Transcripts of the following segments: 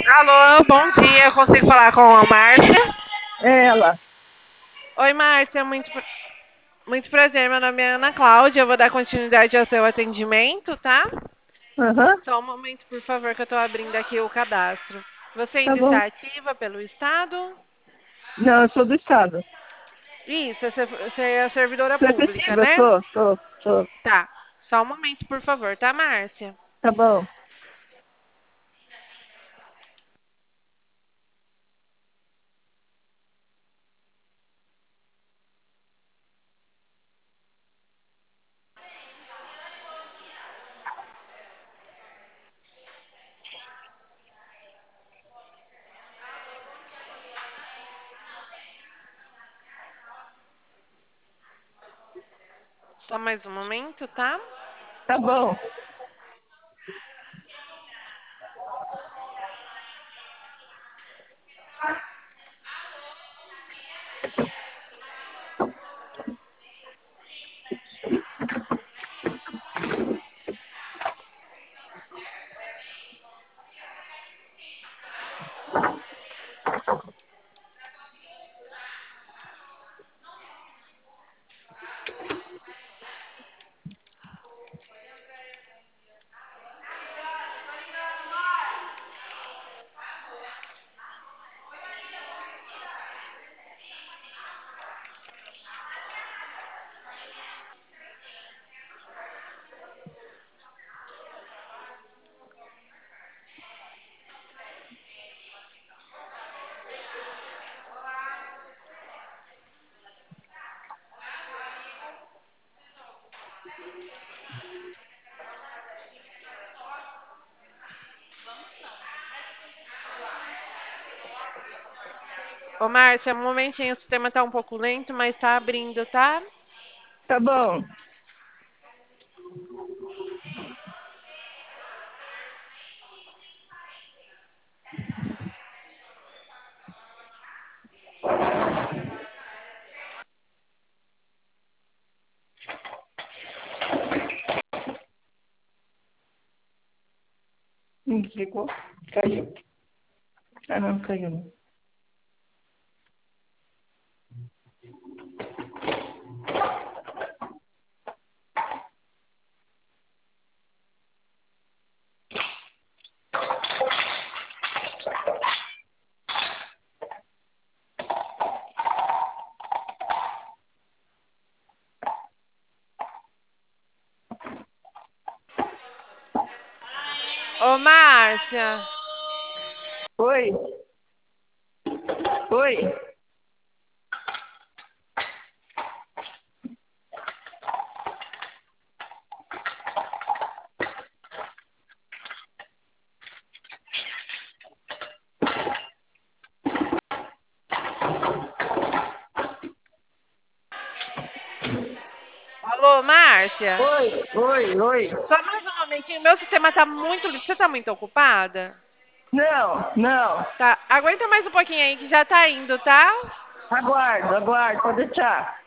Alô, bom dia. Eu consigo falar com a Márcia? Ela. Oi, Márcia. Muito prazer. Meu nome é Ana Cláudia. Eu vou dar continuidade ao seu atendimento, tá? Aham, Só um momento, por favor, que eu estou abrindo aqui o cadastro. Você tá ainda bom. está ativa pelo Estado? Não, eu sou do Estado. Isso, você é a servidora Sou pública, efetiva, né? sou. Tá. Só um momento, por favor, tá, Márcia? Tá bom. Só mais um momento, tá? Tá bom. Ô, Márcia, um momentinho. O sistema tá um pouco lento, mas tá abrindo, tá? Tá bom. Não desligou? Caiu. Ah, não, caiu não. Ô, Márcia. Oi, oi. Alô, Márcia? Oi. Só mais um momentinho. Meu sistema tá muito limpo. Você tá muito ocupada? Não. Tá. Aguenta mais um pouquinho aí que já tá indo, tá? Aguardo, pode deixar.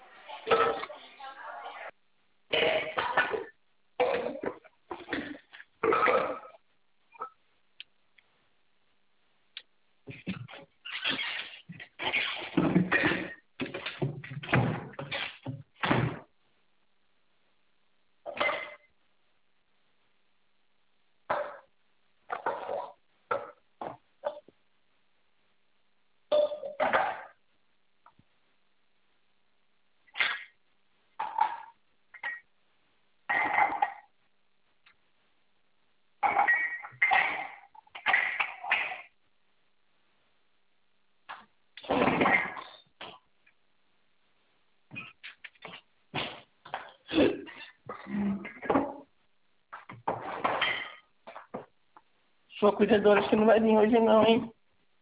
Sua cuidadora acho que não vai vir hoje não, hein?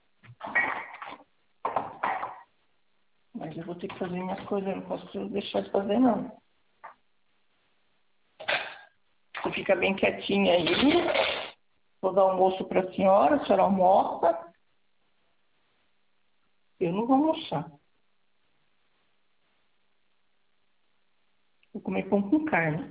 Mas eu vou ter que fazer minhas coisas, eu não posso deixar de fazer não. Você fica bem quietinha aí. Vou dar almoço para a senhora almoça. Eu não vou almoçar. Vou comer pão com carne.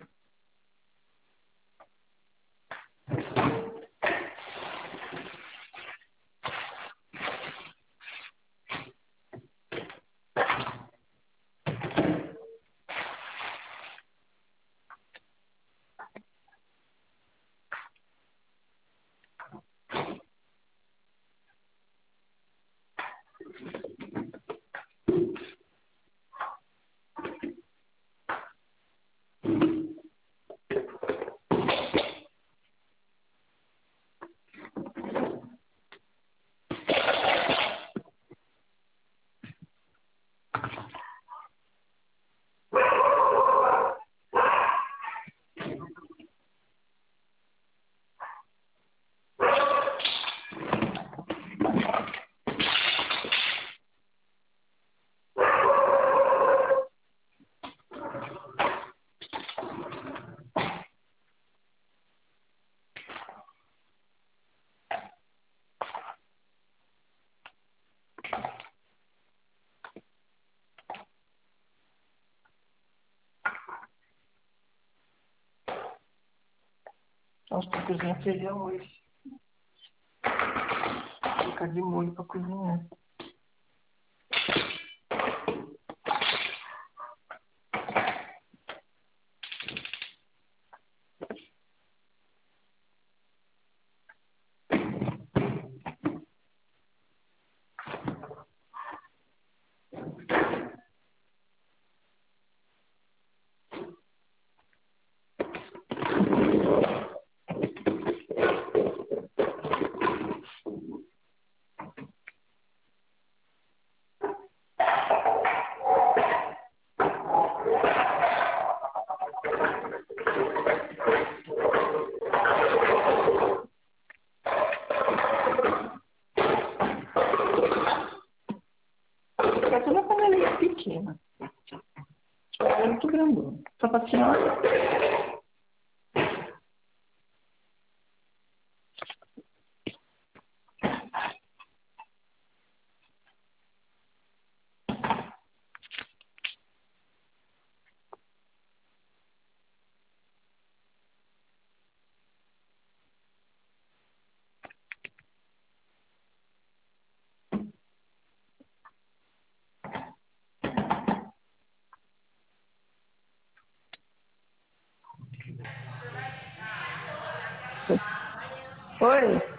Acho que cozinhar feijão hoje. Ficar de molho pra cozinhar. Fica toda uma panelinha pequena. É muito grandona. Só pra senhora. Oi?